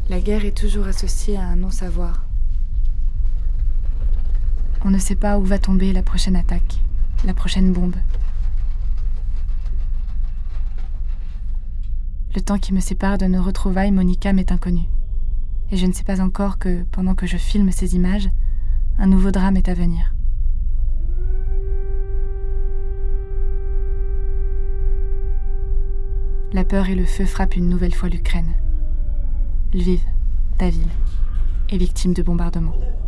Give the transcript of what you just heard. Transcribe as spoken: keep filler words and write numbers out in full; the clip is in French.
La guerre est toujours associée à un non-savoir. On ne sait pas où va tomber la prochaine attaque, la prochaine bombe. Le temps qui me sépare de nos retrouvailles, Monica m'est inconnu. Et je ne sais pas encore que, pendant que je filme ces images, un nouveau drame est à venir. La peur et le feu frappent une nouvelle fois l'Ukraine. Lviv, ta ville, est victime de bombardements.